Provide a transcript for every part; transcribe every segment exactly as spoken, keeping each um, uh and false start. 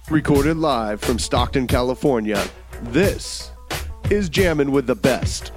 Recorded live from Stockton, California, this is Jammin' with the Best.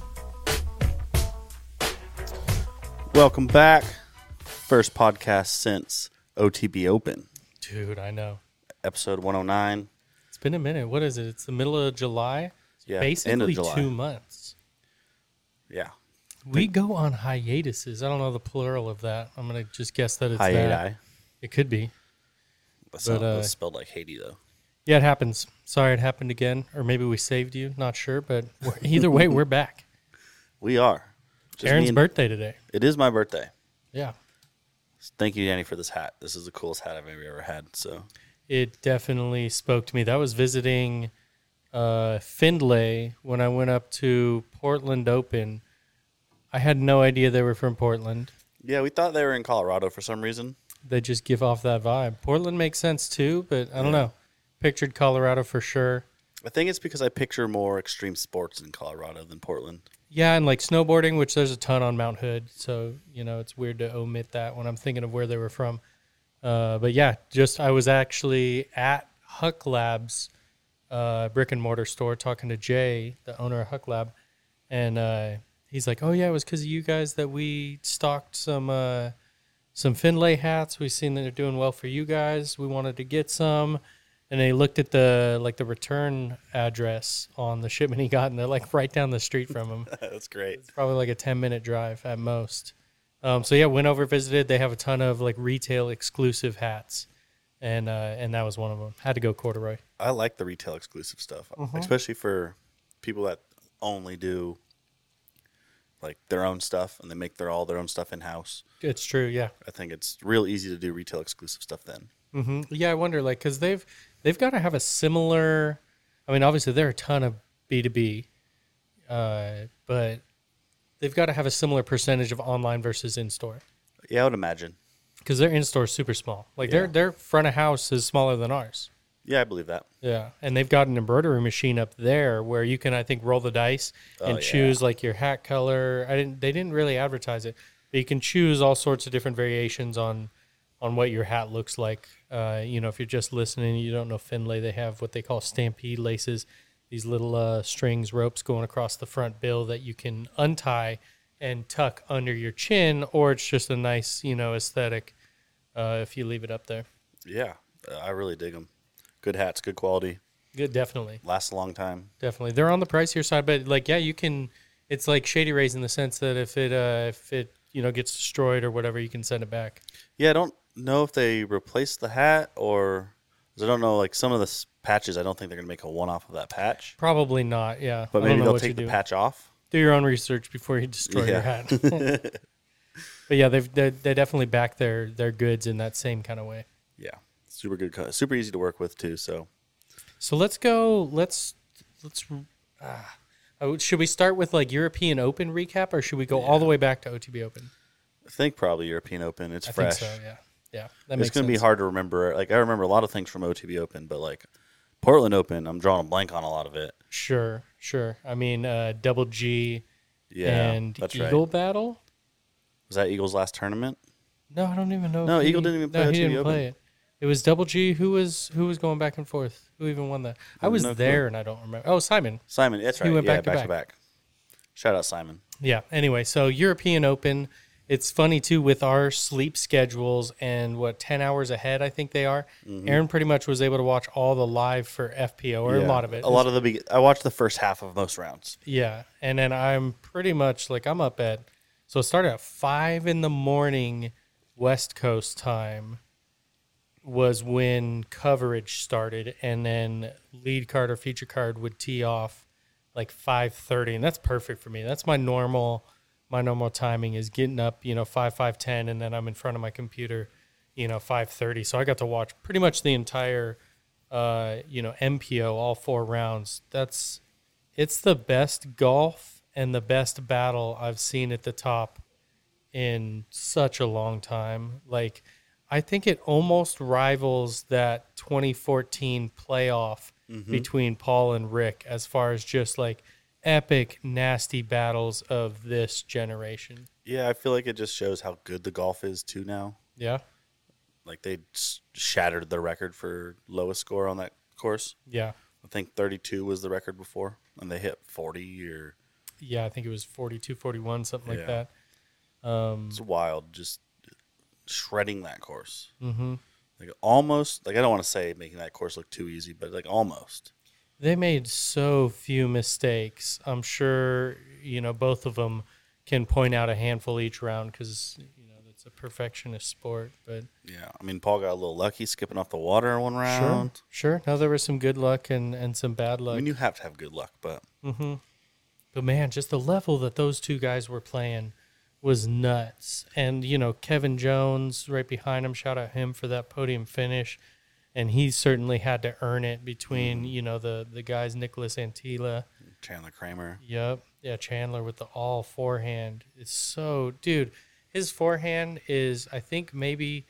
Welcome back. First podcast since O T B Open. Dude, I know. Episode one oh nine. It's been a minute. What is it? It's the middle of July? Yeah, Basically end of July. two months. Yeah. We go on hiatuses. I don't know the plural of that. I'm going to just guess that it's that. Hiati. It could be. That's, But, not, uh, that's spelled like Haiti, though. Yeah, it happens. Sorry it happened again. Or maybe we saved you. Not sure. But we're, either way, we're back. We are. Just Aaron's me and- birthday today. It is my birthday. Yeah. Thank you, Danny, for this hat. This is the coolest hat I've ever had. So It definitely spoke to me. That was visiting uh, Findlay when I went up to Portland Open. I had no idea they were from Portland. yeah, we thought they were in Colorado for some reason. They just give off that vibe. Portland makes sense too, but I don't Yeah. know. Pictured Colorado for sure. I think it's because I picture more extreme sports in Colorado than Portland. Yeah, and like snowboarding, which there's a ton on Mount Hood. So, you know, it's weird to omit that when I'm thinking of where they were from. Uh, but yeah, just I was actually at Huck Labs, uh, brick and mortar store, talking to Jay, the owner of Huck Lab. And uh, he's like, oh, yeah, it was because of you guys that we stocked some uh, some Findlay hats. We've seen that they're doing well for you guys. We wanted to get some. And they looked at the like the return address on the shipment he got, and they're like right down the street from him. That's great. It's probably like a ten minute drive at most. Um, so yeah, went over, visited. They have a ton of like retail exclusive hats, and uh, and that was one of them. Had to go corduroy. I like the retail exclusive stuff, Mhm. especially for people that only do like their own stuff and they make their all their own stuff in house. It's true, yeah. I think it's real easy to do retail exclusive stuff then. hmm Yeah, I wonder like because they've they've got to have a similar. I mean, obviously there are a ton of B two B, uh, but they've got to have a similar percentage of online versus in store. Yeah, I would imagine. Because their in store is super small. Like Yeah. their their front of house is smaller than ours. Yeah, I believe that. Yeah, and they've got an embroidery machine up there where you can, I think, roll the dice Oh, and yeah. choose like your hat color. I didn't. They didn't really advertise it, but you can choose all sorts of different variations on on what your hat looks like. Uh, you know, if you're just listening, you don't know Findlay. They have what they call stampede laces. These little uh, strings, ropes going across the front bill that you can untie and tuck under your chin, or it's just a nice, you know, aesthetic uh, if you leave it up there. Yeah, uh, I really dig them. Good hats, good quality, Good, definitely. last a long time. Definitely, they're on the pricier side, but like, yeah, you can. It's like Shady Rays in the sense that if it, uh, if it, you know, gets destroyed or whatever, you can send it back. Yeah, I don't know if they replaced the hat or 'cause I don't know. Like some of the s- patches, I don't think they're gonna make a one off of that patch. Probably not. Yeah, But I don't maybe know they'll what you take the do. patch off. Do your own research before you destroy your Yeah. hat. But yeah, they've they they definitely back their their goods in that same kind of way. Yeah, super good, co- super easy to work with too. So So let's go. Let's let's. Uh, oh, should we start with like European Open recap, or should we go all the way back to O T B Open? I think probably European Open. It's I fresh. think so. Yeah, yeah. That It's makes gonna be sense. hard to remember. Like I remember a lot of things from O T B Open, but like Portland Open, I'm drawing a blank on a lot of it. Sure, sure. I mean, uh, Double G Yeah, and that's Eagle right. Battle. Was that Eagles' last tournament? No, I don't even know. if No, he- Eagle didn't even play No, O he T B didn't Open. play it. It was Double G. Who was who was going back and forth? Who even won that? I was No clue. there and I don't remember. Oh, Simon. Simon, that's He right. went yeah, back to back, back. to back. Shout out Simon. Yeah. Anyway, so European Open. It's funny too with our sleep schedules and what ten hours ahead I think they are. Aaron pretty much was able to watch all the live for F P O or a Yeah, lot of it. A lot of the be- I watched the first half of most rounds. Yeah, and then I'm pretty much like I'm up at so it started at five in the morning West Coast time was when coverage started, and then lead card or feature card would tee off like five thirty, and that's perfect for me. That's my normal my normal timing is getting up, you know, five five ten, and then I'm in front of my computer, you know, five thirty. So I got to watch pretty much the entire, uh, you know, M P O all four rounds. That's it's the best golf and the best battle I've seen at the top in such a long time. Like, I think it almost rivals that twenty fourteen playoff Mhm. between Paul and Rick as far as just like epic, nasty battles of this generation. Yeah, I feel like it just shows how good the golf is too now. Yeah. like they s- shattered the record for lowest score on that course. Yeah. I think thirty-two was the record before, and they hit forty or Yeah, I think it was forty-two, forty-one, something like Yeah. that. Um, it's wild, just shredding that course. hmm Like almost, like I don't want to say making that course look too easy, but like almost. They made so few mistakes. I'm sure, you know, both of them can point out a handful each round because, you know, it's a perfectionist sport. But Yeah, I mean, Paul got a little lucky skipping off the water in one round. sure, sure. No, there was some good luck and, and some bad I luck. mean, you have to have good luck, but hmm But man, just the level that those two guys were playing was nuts. And, you know, Kevin Jones right behind him, shout out him for that podium finish. And he certainly had to earn it between, you know, the, the guys, Nicholas Antila. Chandler Kramer. Yep. Yeah, Chandler with the all forehand. It's so, dude, his forehand is, I think, maybe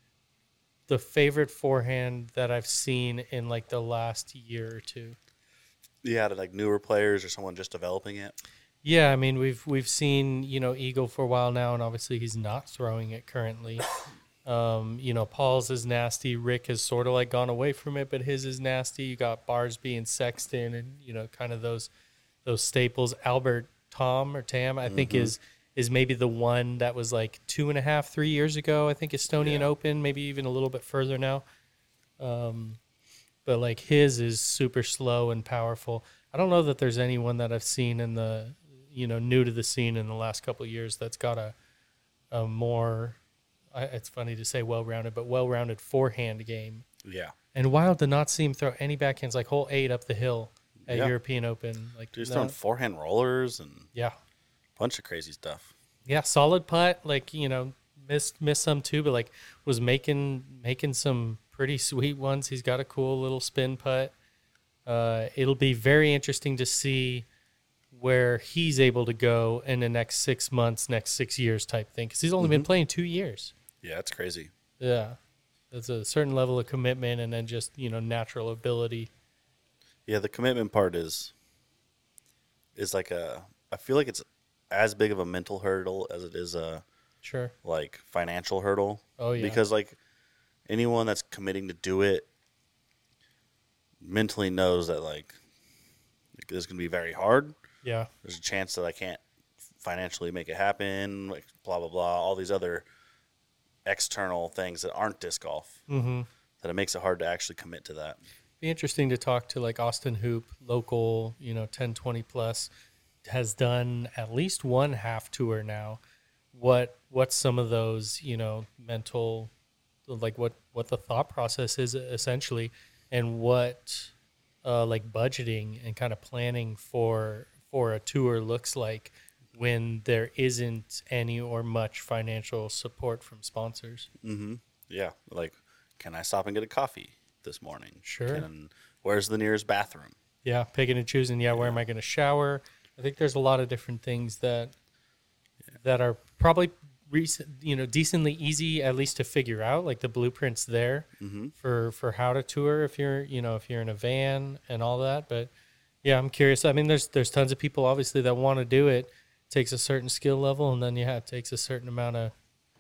the favorite forehand that I've seen in like the last year or two. Yeah, to like newer players or someone just developing it. Yeah, I mean, we've we've seen, you know, Eagle for a while now, and obviously he's not throwing it currently. Um, you know, Paul's is nasty. Rick has sort of like gone away from it, but his is nasty. You got Barsby and Sexton, and you know, kind of those those staples. Albert Tom or Tam, I think Mhm. is is maybe the one that was like two and a half, three years ago. I think Estonian Yeah. Open, maybe even a little bit further now. Um, but like his is super slow and powerful. I don't know that there's anyone that I've seen in the, you know, new to the scene in the last couple of years that's got a a more, I- it's funny to say well-rounded, but well-rounded forehand game. Yeah. And Wild did not see him throw any backhands, like hole eight up the hill at Yeah. European Open. Like, Dude, he's no- throwing forehand rollers and yeah, a bunch of crazy stuff. yeah, solid putt. Like, you know, missed missed some too, but like was making making some pretty sweet ones. He's got a cool little spin putt. Uh, it'll be very interesting to see where he's able to go in the next six months, next six years type thing, because he's only been playing two years. Yeah, that's crazy. Yeah, there's a certain level of commitment and then just, you know, natural ability. Yeah, the commitment part is is like a I feel like it's as big of a mental hurdle as it is a Sure. like financial hurdle. Oh yeah. Because like anyone that's committing to do it mentally knows that like this is going to be very hard. Yeah. There's a chance that I can't financially make it happen, like blah blah blah, all these other external things that aren't disc golf. Mm-hmm. That it makes it hard to actually commit to that. Be interesting to talk to like Austin Hoop, local, you know, ten, twenty plus, has done at least one half tour now. What what's some of those, you know, mental, like what what the thought process is essentially, and what uh, like budgeting and kind of planning for for a tour looks like when there isn't any or much financial support from sponsors. Mm-hmm. Yeah, like can I stop and get a coffee this morning? Sure. Can, where's the nearest bathroom? Yeah, picking and choosing. Yeah, where am I going to shower? I think there's a lot of different things that that are probably recent, you know, decently easy at least to figure out. Like the blueprints there Mm-hmm. for for how to tour if you're, you know, if you're in a van and all that. But yeah, I'm curious. I mean, there's there's tons of people obviously that want to do it. It takes a certain skill level, and then yeah, it takes a certain amount of,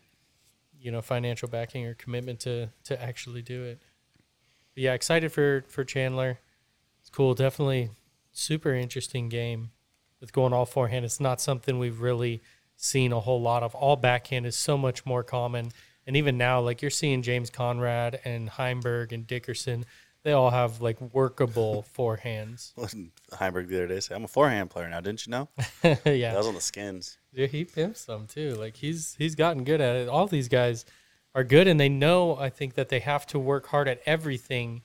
you know, financial backing or commitment to to actually do it. But yeah, excited for for Chandler. It's cool. Definitely super interesting game with going all forehand. It's not something we've really seen a whole lot of. All backhand is so much more common. And even now, like you're seeing James Conrad and Heimberg and Dickerson, they all have like workable forehands. Heimberg the other day said, "I'm a forehand player now, didn't you know?" Yeah. That was on the Skins. Dude, he pimps them too. Like he's he's gotten good at it. All these guys are good, and they know, I think, that they have to work hard at everything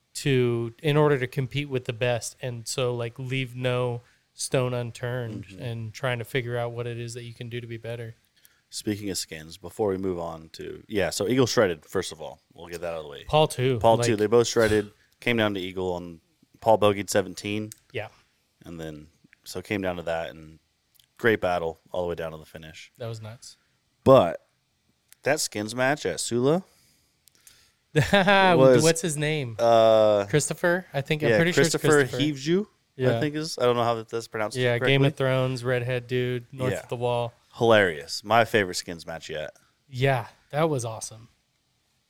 to in order to compete with the best, and so like leave no stone unturned Mhm. and trying to figure out what it is that you can do to be better. Speaking of Skins, before we move on to yeah, so Eagle shredded. First of all, we'll get that out of the way. Paul too. Paul like, too. They both shredded. Came down to Eagle, and Paul bogeyed seventeen, Yeah, and then so it came down to that, and great battle all the way down to the finish. that was nuts. But that Skins match at Sula, was- What's his name? uh, Christopher. I think I'm yeah, pretty Christopher sure it's Christopher. Heavju, Yeah. I think is. I don't know how that- that's pronounced. Yeah, correctly. Game of Thrones, redhead dude, north Yeah. of the wall. Hilarious. My favorite Skins match yet. Yeah, that was awesome.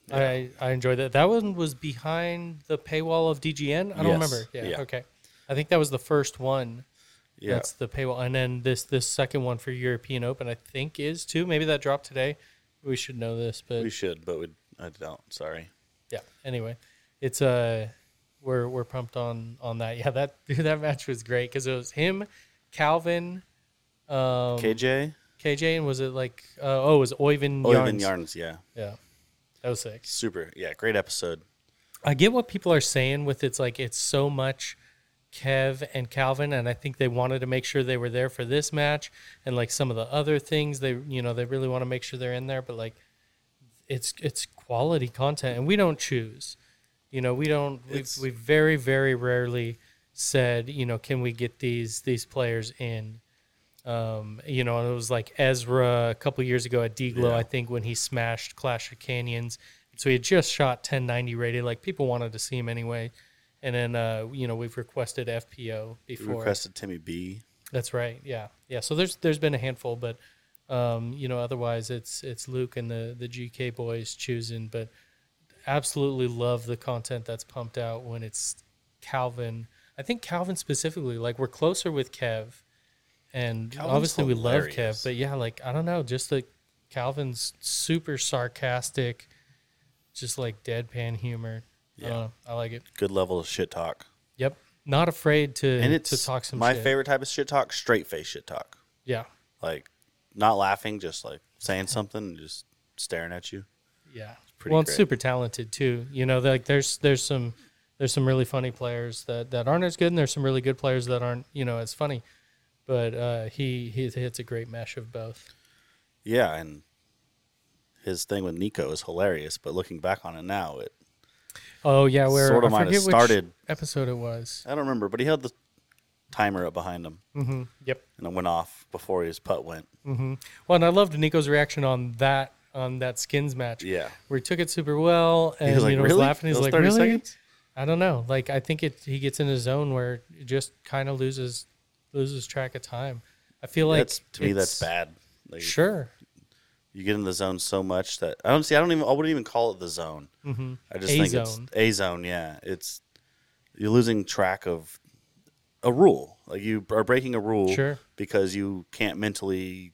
I I enjoyed that. That one was behind the paywall of D G N. I don't Yes. remember. Yeah, Yeah. Okay. I think that was the first one. Yeah. That's the paywall, and then this this second one for European Open, I think, is too. Maybe that dropped today. We should know this, but we should, but we I don't. Sorry. yeah. Anyway, it's uh we're we're pumped on on that. Yeah, that that match was great because it was him, Calvin, um, K J, K J, and was it like uh, oh, it was Oyvind Oyvind Yarns. Yarns. Yeah, Yeah, that was sick. super. Yeah, great episode. I get what people are saying with it's like it's so much Kev and Calvin, and I think they wanted to make sure they were there for this match and like some of the other things they you know they really want to make sure they're in there, but like it's it's quality content and we don't choose. You know, we don't we we very very rarely said, you know, can we get these these players in? Um, you know, and it was like Ezra a couple years ago at D-Glow, Yeah. I think, when he smashed Clash of Canyons. So he had just shot ten ninety rated. Like, people wanted to see him anyway. And then, uh, you know, we've requested F P O We before. requested Timmy B. That's right. Yeah. Yeah. So there's there's been a handful, but, um, you know, otherwise it's it's Luke and the, the G K boys choosing. But absolutely love the content that's pumped out when it's Calvin. I think Calvin specifically, like, we're closer with Kev. And Calvin's obviously we love hilarious. Kev. But, yeah, like, I don't know, just the Calvin's super sarcastic, just like deadpan humor. Yeah. Uh, I like it. Good level of shit talk. Yep. Not afraid to, And it's to talk some my shit. favorite type of shit talk, straight face shit talk. Yeah. Like, not laughing, just like saying something and just staring at you. Yeah. pretty Well, it's great. super talented too. You know, like there's there's some there's some really funny players that, that aren't as good, and there's some really good players that aren't, you know, as funny. But uh, he he hits a great mesh of both. Yeah, and his thing with Nico is hilarious, but looking back on it now, it Oh yeah, where Sort of I might have forget started- which episode it was. I don't remember, but he held the timer up behind him, Mm-hmm. Yep. and it went off before his putt went. Mm-hmm. Well, and I loved Nico's reaction on that on that skins match. Yeah. Where he took it super well, and He was like, you know, was "Really? laughing. He's Those like, thirty really? seconds?" I don't know. Like, I think it he gets in a zone where it just kind of loses loses track of time. I feel like That's to me that's it's- bad. Like, Sure. you get in the zone so much that I don't see. I don't even. I wouldn't even call it the zone. Mm-hmm. I just A think zone. it's a zone. Yeah, it's you're losing track of a rule. Like you are breaking a rule Sure. because you can't mentally,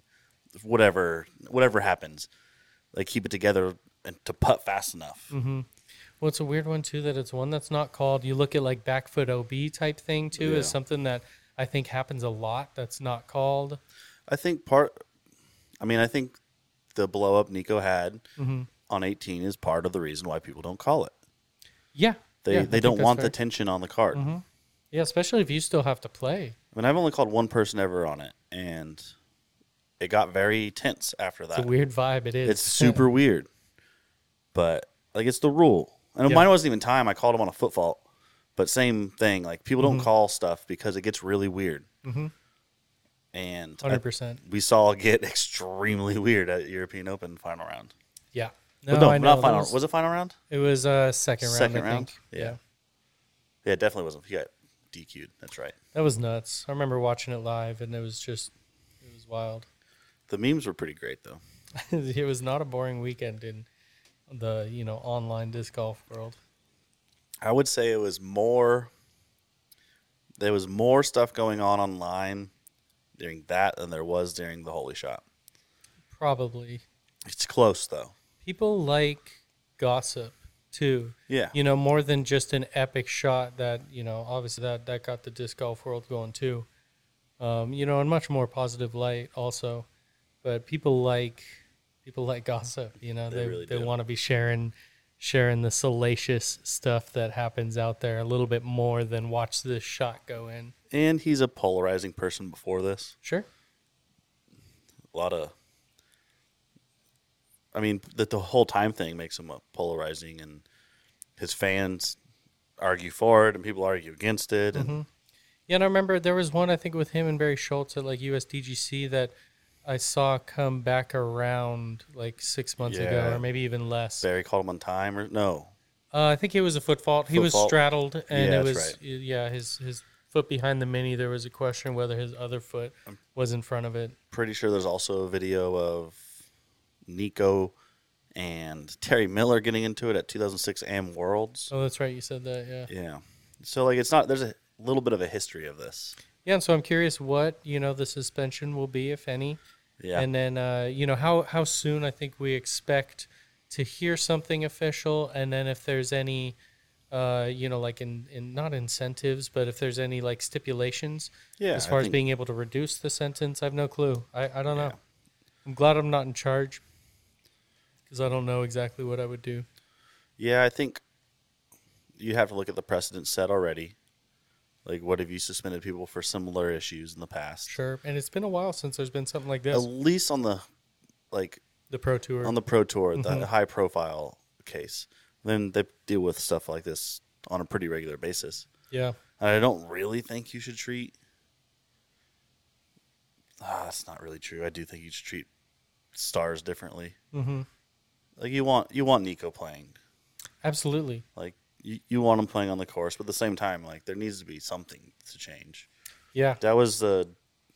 whatever whatever happens, like keep it together and to putt fast enough. Mm-hmm. Well, it's a weird one too that it's one that's not called. You look at like back foot O B type thing too Yeah. is something that I think happens a lot. That's not called. I think part. I mean, I think the blow up Nico had Mm-hmm. on eighteen is part of the reason why people don't call it. Yeah. They Yeah, I they think don't that's want the fair. tension on the card. Mhm. Yeah, especially if you still have to play. I mean, I've only called one person ever on it, and it got very tense after It's that. a weird vibe. It is. It's super weird, but like it's the rule. And Yeah. mine wasn't even time. I called him on a foot fault, but same thing. Like people don't Mhm. call stuff because it gets really weird. Mhm. And one hundred I- percent. we saw it get extremely weird at European Open final round. Yeah. But no, I know. not final. Those- Was it final round? It was uh, second round. Second I round? think. Yeah. Yeah. Yeah, it definitely wasn't. He got D Q'd. That's right. That was nuts. I remember watching it live, and it was just, it was wild. The memes were pretty great though. It was not a boring weekend in the, you know, online disc golf world. I would say it was more. There was more stuff going on online during that than there was during the Holy Shot. Probably. It's close though. People like gossip too. Yeah. You know, more than just an epic shot that, you know, obviously that, that got the disc golf world going too. Um, you know, in much more positive light also. But people like people like gossip, you know. They They really they do. want to be sharing sharing the salacious stuff that happens out there a little bit more than watch this shot go in. And he's a polarizing person before this. Sure. A lot of. I mean, that the whole time thing makes him a polarizing, and his fans argue for it, and people argue against it. And Mhm. Yeah, and I remember there was one I think with him and Barry Schultz at like U S D G C that I saw come back around like six months ago, Yeah. or maybe even less. Barry called him on time, or no? Uh, I think it was a foot fault. He Foot was fault. straddled, and Yeah, it that's was right. yeah his his foot behind the mini. There was a question whether his other foot was in front of it. Pretty sure there's also a video of Nico and Terry Miller getting into it at two thousand six A M Worlds. Oh, that's right. You said that. Yeah. Yeah. So, like, it's not, there's a little bit of a history of this. Yeah. And so I'm curious what, you know, the suspension will be, if any. Yeah. And then, uh, you know, how, how soon I think we expect to hear something official. And then if there's any, uh, you know, like in, in not incentives, but if there's any like stipulations Yeah, as I far as think- being able to reduce the sentence, I have no clue. I, I don't Yeah. know. I'm glad I'm not in charge because I don't know exactly what I would do. Yeah, I think you have to look at the precedent set already. Like, what have you suspended people for similar issues in the past? Sure. And it's been a while since there's been something like At this. least on the, like, The Pro Tour. on the Pro Tour, Mhm. the high profile case. Then they deal with stuff like this on a pretty regular basis. yeah. And I don't really think you should treat. Ah, that's not really true. I do think you should treat stars differently. Mm-hmm. Like you want you want Nico playing. Absolutely. Like you, you want him playing on the course, but at the same time, like there needs to be something to change. Yeah. That was the.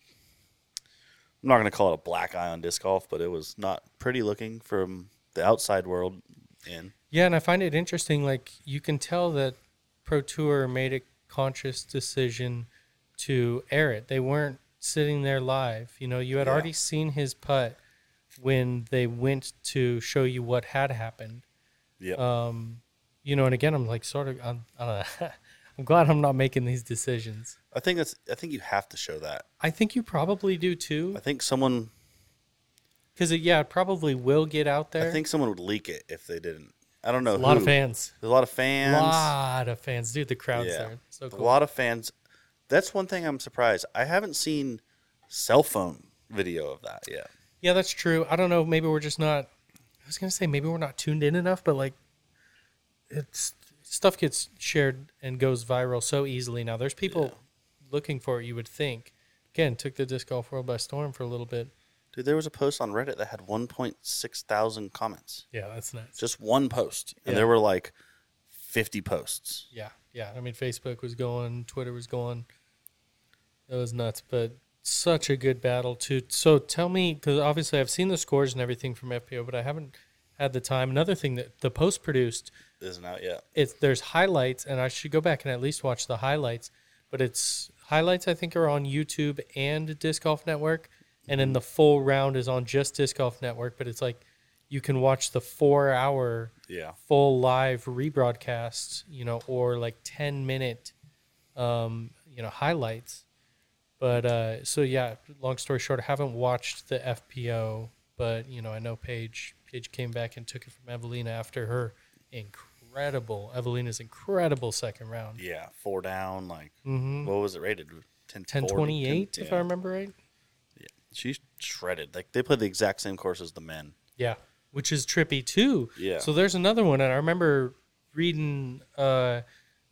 I'm not going to call it a black eye on disc golf, but it was not pretty looking from the outside world in. Yeah, and I find it interesting. Like, you can tell that Pro Tour made a conscious decision to air it. They weren't sitting there live. You know, you had Yeah. already seen his putt when they went to show you what had happened. Yeah. Um, you know, and again, I'm like sort of, I'm, I don't know. I'm glad I'm not making these decisions. I think that's. I think you have to show that. I think you probably do too, I think someone. because yeah, it probably will get out there. I think someone would leak it if they didn't. I don't know. a lot who. of fans, There's a lot of a fans. lot of fans, dude. The crowd's Yeah. there, so A cool. lot of fans. That's one thing I'm surprised. I haven't seen cell phone video of that yet. Yeah, that's true. I don't know. Maybe we're just not. I was gonna say maybe we're not tuned in enough, but like, it's stuff gets shared and goes viral so easily now. There's people Yeah. looking for it. You would think. Again, took the disc golf world by storm for a little bit. Dude, there was a post on Reddit that had one point six thousand comments. Yeah, that's nuts. Just one post. And Yeah. there were like fifty posts. Yeah, yeah. I mean, Facebook was going, Twitter was going. It was nuts, but such a good battle too. So tell me, because obviously I've seen the scores and everything from F P O, but I haven't had the time. Another thing that the post produced, Isn't out yet. it's there's highlights, and I should go back and at least watch the highlights. But it's highlights I think are on YouTube and Disc Golf Network, and then the full round is on just Disc Golf Network. But it's like you can watch the four hour Yeah. full live rebroadcast, you know, or like ten minute, um, you know, highlights. But uh, so yeah, long story short, I haven't watched the F P O, but you know, I know Paige. Paige came back and took it from Evelina after her incredible, Evelina's incredible second round. Yeah. Four down. Like, Mm-hmm. what was it rated? ten ten twenty-eight, if I remember right. Yeah. She's shredded. Like, they played the exact same course as the men. Yeah, which is trippy too. Yeah. So there's another one, and I remember reading uh,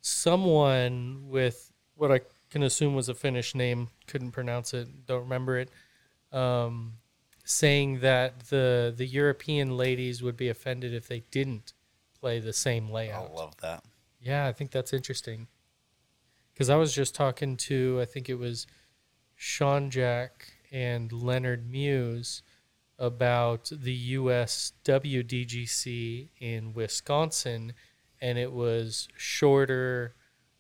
someone with what I can assume was a Finnish name, couldn't pronounce it, don't remember it, um, saying that the the European ladies would be offended if they didn't play the same I layout. love that. Yeah, I think that's interesting. Because I was just talking to, I think it was Sean Jack and Leonard Muse about the U S W D G C in Wisconsin, and it was shorter,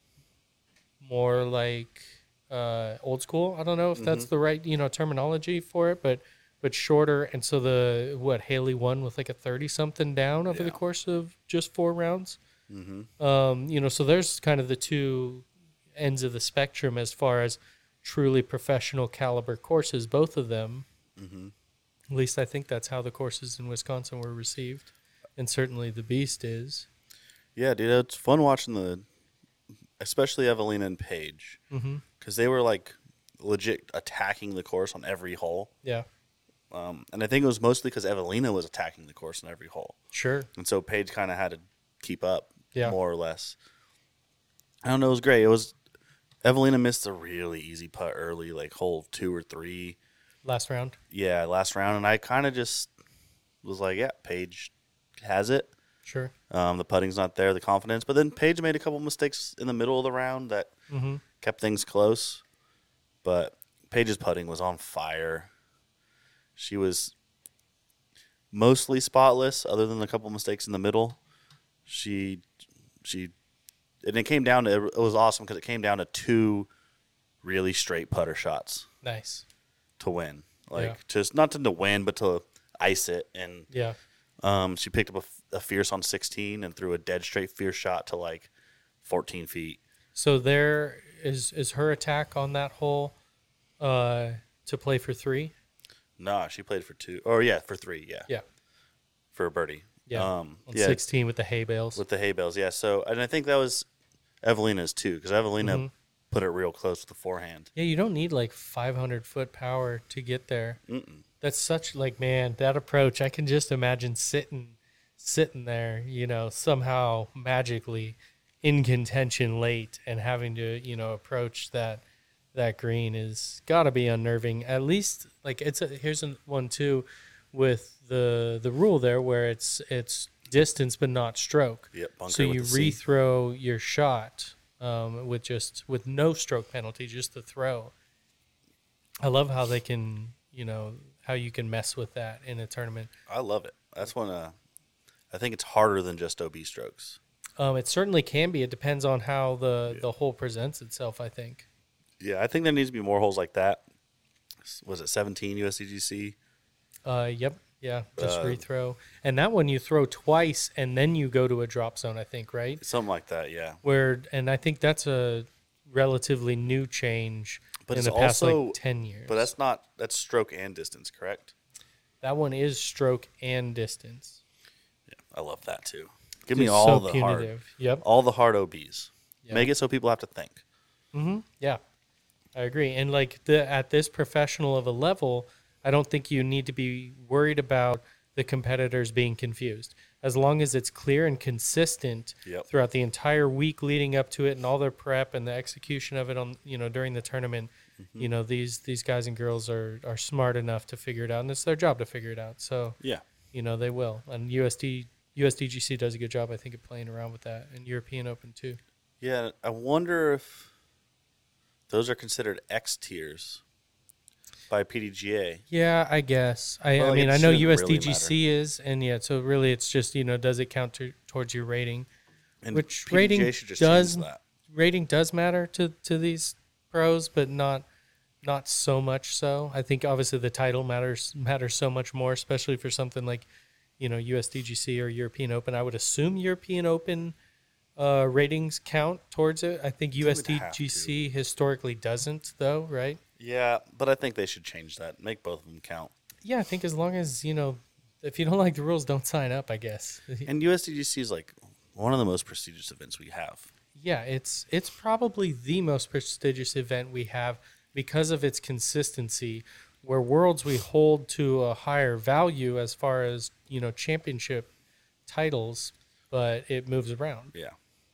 more like uh, old school. I don't know if that's the right, you know, terminology for it, but but shorter. And so the what Haley won with like a thirty something down over the Yeah. course of just four rounds. Mm-hmm. Um, you know, so there's kind of the two ends of the spectrum as far as truly professional caliber courses, both of them. Mm-hmm. At least I think that's how the courses in Wisconsin were received. And certainly the Beast is. Yeah, dude. It's fun watching the, especially Evelina and Paige, Mm-hmm. because they were like legit attacking the course on every hole. Yeah, Um, and I think it was mostly because Evelina was attacking the course on every hole. sure. And so Paige kind of had to keep up, Yeah. more or less. I don't know. It was great. It was Evelina missed a really easy putt early, like hole two or three. Last round. Yeah, last round, and I kind of just was like, "Yeah, Paige has it. Sure. Um, the putting's not there, the confidence." But then Paige made a couple mistakes in the middle of the round that Mm-hmm. kept things close. But Paige's putting was on fire. She was mostly spotless, other than a couple mistakes in the middle. She, she, and it came down to, it was awesome because it came down to two really straight putter shots Nice. to win. Like, Yeah. just not to win, but to ice it. And Yeah. um, she picked up a, f- a fierce on sixteen and threw a dead straight fierce shot to like fourteen feet. So there is is her attack on that hole uh, to play for three. Nah, she played for two. Or, yeah, for three, yeah. Yeah. For a birdie. Yeah. Um, on yeah, sixteen with the hay bales. with the hay bales, yeah. So, and I think that was Evelina's too, because Evelina Mhm. put it real close with the forehand. Yeah, you don't need like five hundred foot power to get there. Mm-mm. That's such like, man, that approach. I can just imagine sitting, sitting there, you know, somehow magically in contention late and having to, you know, approach that that green is got to be unnerving. At least like it's a, here's a, one too, with the the rule there where it's it's distance but not stroke. Yep, bunker So with you the C. rethrow your shot um, with just with no stroke penalty, just the throw. I love how they can, you know, how you can mess with that in a tournament. I love it. That's one. Uh, I think it's harder than just O B strokes. Um, it certainly can be. It depends on how the, the hole presents itself, I think. Yeah, I think there needs to be more holes like that. Was it seventeen U S D G C? Uh, yep. Yeah. Just Uh, rethrow. And that one you throw twice and then you go to a drop zone, I think, right? Something like that, yeah. Where, and I think that's a relatively new change But in it's the past also, like ten years. But that's not, that's stroke and distance, correct? That one is stroke and distance. Yeah, I love that too. Give me Just all so the hard, punitive. Yep. all the hard O Bs. Yep. Make it so people have to think. Mm-hmm. Yeah, I agree. And like the at this professional of a level, I don't think you need to be worried about the competitors being confused. As long as it's clear and consistent Yep. throughout the entire week leading up to it, and all their prep and the execution of it on you know during the tournament, Mm-hmm. you know these these guys and girls are are smart enough to figure it out, and it's their job to figure it out. So Yeah. you know they will. And U S D U S D G C does a good job, I think, of playing around with that, and European Open too. Yeah, I wonder if those are considered X tiers by P D G A. Yeah, I guess. I, Well, I like, mean, it I know shouldn't U S really D G C is, and yeah, so really it's just, you know, does it count to, towards your rating? And Which P D G A rating should just does change that. rating does matter to, to these pros, but not not so much so. I think obviously the title matters matters so much more, especially for something like, you know, U S D G C or European Open. I would assume European Open uh, ratings count towards it. I think They would U S D G C historically doesn't, though, right? Yeah, but I think they should change that. Make both of them count. Yeah, I think as long as, you know, if you don't like the rules, don't sign up, I guess. And U S D G C is like one of the most prestigious events we have. Yeah, it's it's probably the most prestigious event we have because of its consistency, where Worlds we hold to a higher value as far as, you know, championship titles, but it moves around. Yeah.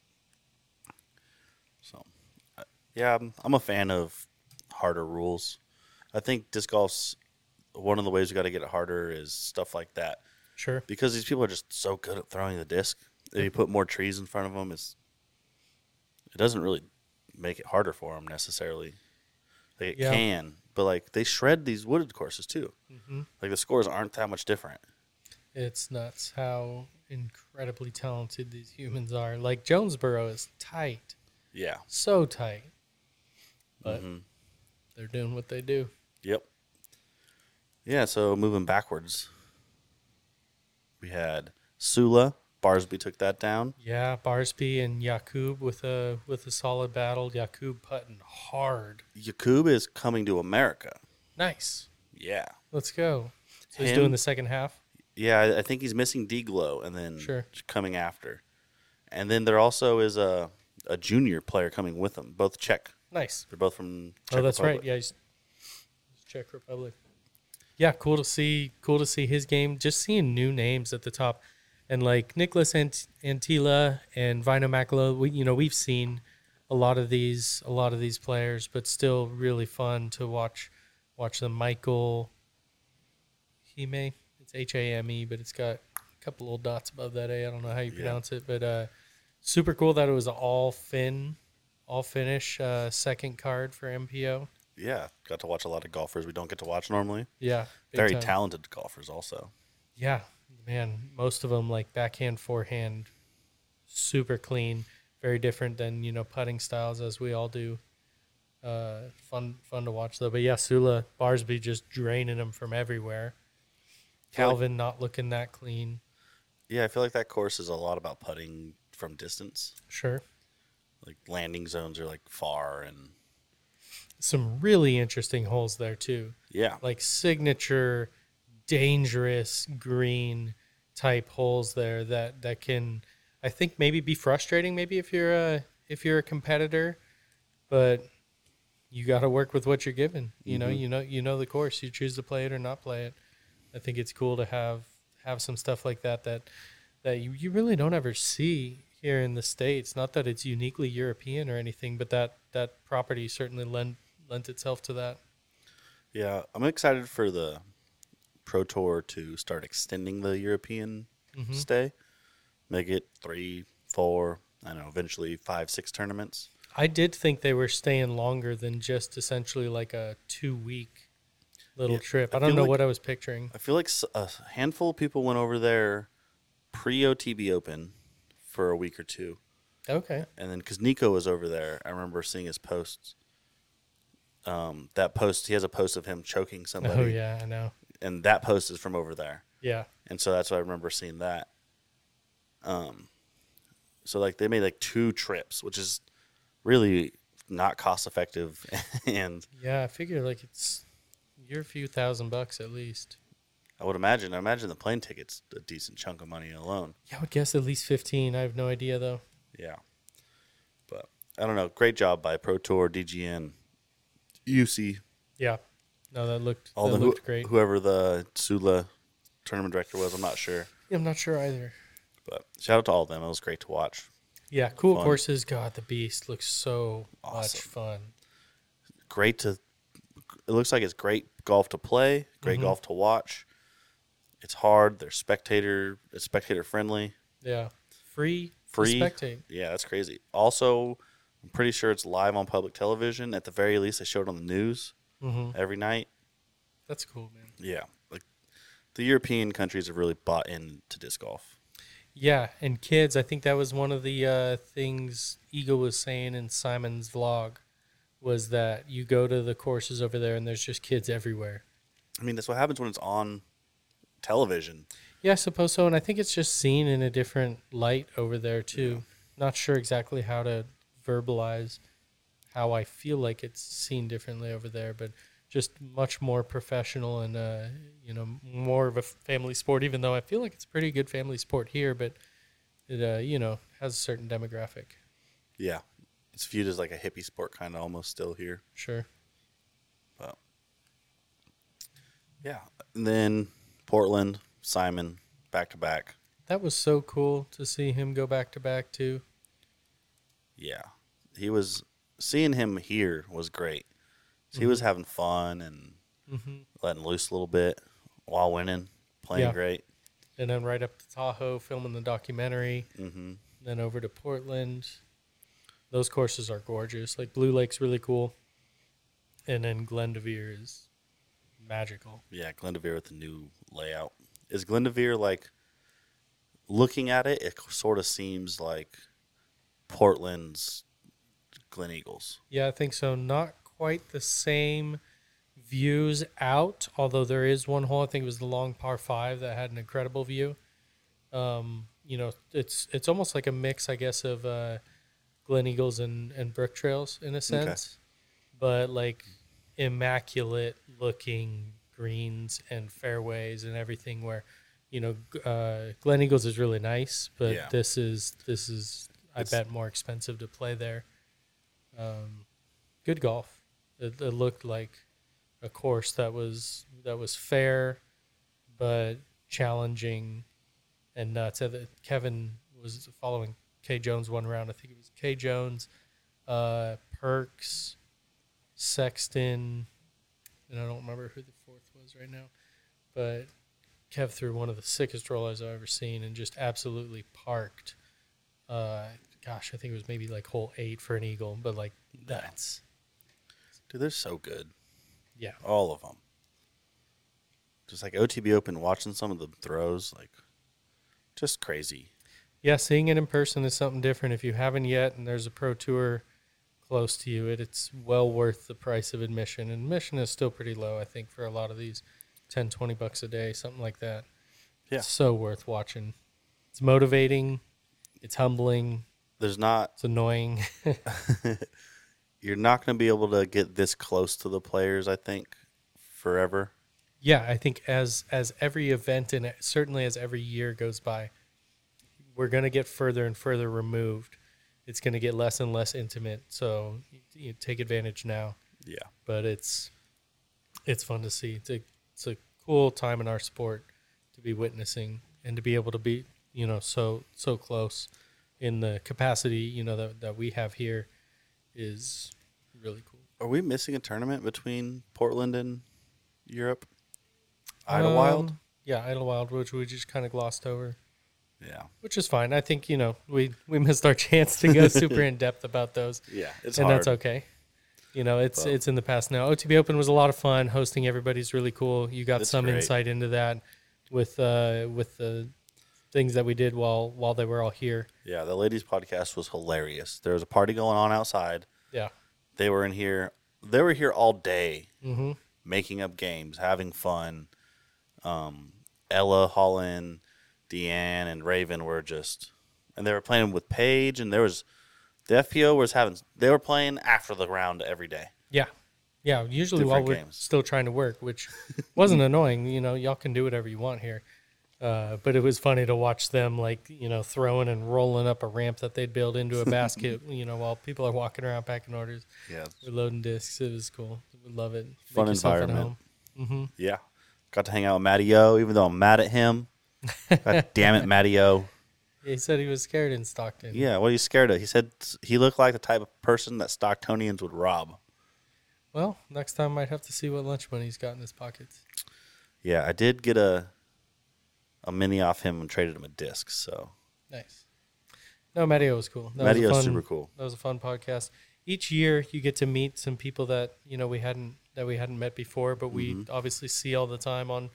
So, uh, yeah, I'm, I'm a fan of harder rules. I think disc golf's one of the ways we got to get it harder is stuff like that. Sure. Because these people are just so good at throwing the disc. If you put more trees in front of them, it's, it doesn't really make it harder for them necessarily. Like it Yeah. can, but like they shred these wooded courses too. hmm Like the scores aren't that much different. It's nuts how incredibly talented these humans are. Like Jonesboro is tight, Yeah. so tight, but Mhm. they're doing what they do. Yep. Yeah, so moving backwards, we had Sula. Barsby took that down. Yeah, Barsby and Yakub with a with a solid battle. Yakub putting hard. Yakub is coming to America. Nice. Yeah. Let's go. So he's Him- doing the second half. Yeah, I- I think he's missing D-Glow and then Sure. coming after. And then there also is a, a junior player coming with him, both Czech. Nice. They're both from Czech Oh, that's Republic. right. Yeah, he's, he's Czech Republic. Yeah, cool to see. Cool to see his game. Just seeing new names at the top, and like Nicholas Ant- Antila and Vino Makalo. We, you know, we've seen a lot of these, a lot of these players, but still really fun to watch. Watch them. Michael Hime. It's H A M E, but it's got a couple little dots above that A. I don't know how you Yeah. pronounce it, but uh, super cool that it was all Finn, all Finnish uh, second card for M P O. Yeah, got to watch a lot of golfers we don't get to watch normally. Yeah, big Very time. talented golfers also. Yeah, man, most of them like backhand, forehand, super clean, very different than, you know, putting styles as we all do. Uh, fun, fun to watch though. But yeah, Sula Barsby just draining them from everywhere. feel like- Calvin not looking that clean. Yeah, I feel like that course is a lot about putting from distance. Sure. Like landing zones are like far and Some really interesting holes there too. yeah. Like signature, dangerous green type holes there that, that can, I think, maybe be frustrating. Maybe if you're a if you're a competitor, but you got to work with what you're given. You know, Mhm. you know, you know the course. You choose to play it or not play it. I think it's cool to have have some stuff like that that that you, you really don't ever see here in the States. Not that it's uniquely European or anything, but that that property certainly lend lent itself to that. Yeah, I'm excited for the Pro Tour to start extending the European Mhm. stay. Make it three, four, I don't know, eventually five, six tournaments. I did think they were staying longer than just essentially like a two week little Yeah, trip. I I don't feel know like- what I was picturing. I feel like s- a handful of people went over there pre-O T B Open for a week or two. Okay. And then because Nico was over there, I remember seeing his posts. Um, that post, he has a post of him choking somebody. Oh yeah, I know. And that post is from over there. Yeah. And so that's why I remember seeing that. Um, so like they made like two trips, which is really not cost effective. And Yeah, I figure like it's you're a few thousand bucks at least. I would imagine, I imagine the plane ticket's a decent chunk of money alone. Yeah, I would guess at least fifteen. I have no idea though. Yeah. But I don't know. Great job by Pro Tour, D G N, U C, Yeah. No, that looked all that the looked who- great. whoever the Sula tournament director was. I'm not sure. Yeah, I'm not sure either. But shout out to all of them. It was great to watch. Yeah, cool Fun. courses. God, the Beast looks so much Awesome. fun. Great to. It looks like it's great golf to play. Great Mhm. golf to watch. It's hard. They're spectator. It's spectator friendly. Yeah, free, to Free. spectate. Yeah, that's crazy. Also, I'm pretty sure it's live on public television. At the very least, they show it on the news hmm every night. That's cool, man. Yeah, like the European countries have really bought into disc golf. Yeah, and kids, I think that was one of the uh, things Eagle was saying in Simon's vlog, was that you go to the courses over there and there's just kids everywhere. I mean, that's what happens when it's on television. Yeah, I suppose so, and I think it's just seen in a different light over there too. Not sure exactly how to verbalize how I feel like it's seen differently over there, but just much more professional and uh, you know, more of a family sport. Even though I feel like it's a pretty good family sport here, but it uh, you know, has a certain demographic. Yeah, it's viewed as like a hippie sport, kind of almost still here. Sure. But yeah, and then Portland, Simon, back to back. That was so cool to see him go back to back too. Yeah, he was seeing him here was great. So He was having fun and Mm-hmm. letting loose a little bit while winning, playing Yeah. great. And then right up to Tahoe, filming the documentary. hmm Then over to Portland. Those courses are gorgeous. Like Blue Lake's really cool. And then Glendevere is magical. Yeah, Glendevere with the new layout. Is Glendevere like looking at it? It sort of seems like Portland's Glen Eagles. Yeah, I think so. Not quite the same views out, although there is one hole. I think it was the long par five that had an incredible view. Um, you know, it's it's almost like a mix, I guess, of uh, Glen Eagles and, and Brook Trails in a sense, but like immaculate looking greens and fairways and everything. Where, you know, g- uh, Glen Eagles is really nice, but Yeah. this is this is I It's- bet more expensive to play there. Um, good golf. It, it looked like a course that was that was fair, but challenging and nuts. Uh, the- Kevin was following Kay Jones one round. I think it was Kay Jones, uh, Perks, Sexton, and I don't remember who the fourth was right now. But Kev threw one of the sickest rollers I've ever seen and just absolutely parked. Uh, gosh, I think it was maybe like hole eight for an eagle, but like nuts. Dude, they're so good. Yeah. All of them. just like O T B Open, watching some of the throws, like just crazy. Yeah, seeing it in person is something different. If you haven't yet and there's a pro tour close to you, it, it's well worth the price of admission. And admission is still pretty low, I think, for a lot of these, ten, twenty bucks a day, something like that. Yeah. It's so worth watching. It's motivating. It's humbling. There's not, It's annoying. you're not going to be able to get this close to the players, I think, forever. Yeah, I think as as every event and certainly as every year goes by, we're going to get further and further removed. It's going to get less and less intimate. So you, you take advantage now. Yeah. But it's it's fun to see. It's a, it's a cool time in our sport to be witnessing and to be able to be, you know, so so close in the capacity, you know, that that we have here is really cool. Are we missing a tournament between Portland and Europe? Idlewild? Um, yeah, Idlewild, which we just kind of glossed over. Yeah. Which is fine. I think, you know, we, we missed our chance to go super in depth about those. Yeah, it's and hard. that's okay. You know, it's Well, it's in the past now. O T B Open was a lot of fun. Hosting everybody's really cool. You got It's some great. insight into that with uh, with the things that we did while while they were all here. Yeah, the ladies' podcast was hilarious. There was a party going on outside. Yeah. They were in here. They were here all day, Mm-hmm. making up games, having fun. Um, Ella, Holland, Deanne, and Raven were just, and they were playing with Paige, and there was the F P O was having. They were playing after the round every day. Yeah. Yeah. Usually while Different we're games. still trying to work, which wasn't annoying. You know, y'all can do whatever you want here. Uh, but it was funny to watch them, like, you know, throwing and rolling up a ramp that they'd build into a basket, you know, while people are walking around packing orders. Yeah, We're loading discs. It was cool. We love it. Fun Make yourself at environment. home. Mm-hmm. yeah. Got to hang out with Matty O, even though I'm mad at him. God damn it, Matty O. He said he was scared in Stockton. Yeah, what are you scared of? He said he looked like the type of person that Stocktonians would rob. Well, next time I might have to see what lunch money he's got in his pockets. Yeah, I did get a a mini off him and traded him a disc. So Nice. No, Matteo was cool. That Matty was a O's fun, super cool. That was a fun podcast. Each year you get to meet some people that, you know, we hadn't that we hadn't met before, but we Mm-hmm. obviously see all the time on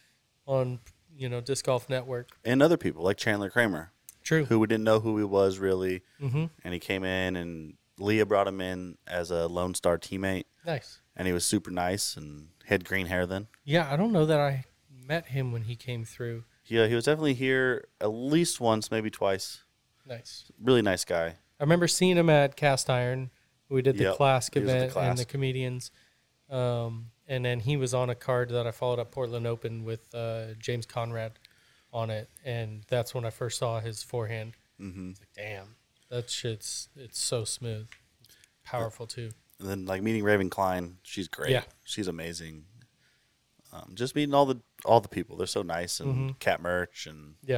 on you know, Disc Golf Network. And other people like Chandler Kramer, True. who we didn't know who he was really. Mm-hmm. And he came in, and Leah brought him in as a Lone Star teammate, Nice. and he was super nice and had green hair then. Yeah, I don't know that I met him when he came through. Yeah, he was definitely here at least once, maybe twice. Nice. Really nice guy. I remember seeing him at Cast Iron. We did the Yep, Clask he was at the event and the Clask. comedians. Um, and then he was on a card that I followed up Portland Open with uh, James Conrad on it. And that's when I first saw his forehand. Mm-hmm. It's like, damn, that shit's it's so smooth. Powerful, too. And then like meeting Raven Klein, she's great. Yeah. She's amazing. Um, just meeting all the all the people, they're so nice, and Mhm. Cat Merch, and Yeah,